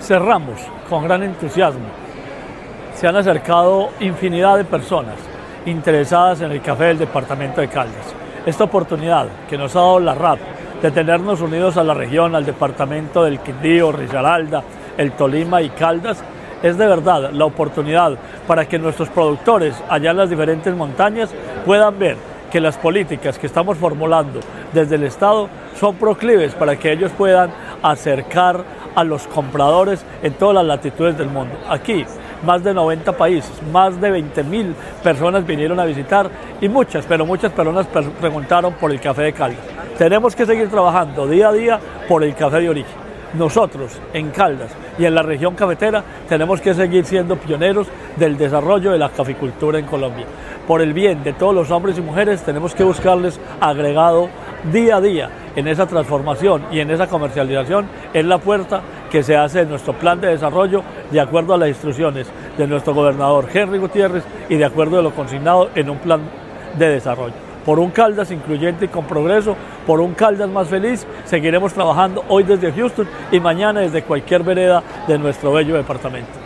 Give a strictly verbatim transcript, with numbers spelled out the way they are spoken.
Cerramos con gran entusiasmo. Se han acercado infinidad de personas interesadas en el café del departamento de Caldas. Esta oportunidad que nos ha dado la R A P de tenernos unidos a la región, al departamento del Quindío, Risaralda, el Tolima y Caldas, es de verdad la oportunidad para que nuestros productores allá en las diferentes montañas puedan ver que las políticas que estamos formulando desde el Estado son proclives para que ellos puedan acercar a los compradores en todas las latitudes del mundo. Aquí, más de noventa países, más de veinte mil personas vinieron a visitar y muchas, pero muchas personas preguntaron por el café de Caldas. Tenemos que seguir trabajando día a día por el café de origen. Nosotros, en Caldas y en la región cafetera, tenemos que seguir siendo pioneros del desarrollo de la caficultura en Colombia. Por el bien de todos los hombres y mujeres, tenemos que buscarles agregado día a día en esa transformación y en esa comercialización. Es la puerta que se hace en nuestro plan de desarrollo de acuerdo a las instrucciones de nuestro gobernador Henry Gutiérrez y de acuerdo a lo consignado en un plan de desarrollo. Por un Caldas incluyente y con progreso, por un Caldas más feliz, seguiremos trabajando hoy desde Houston y mañana desde cualquier vereda de nuestro bello departamento.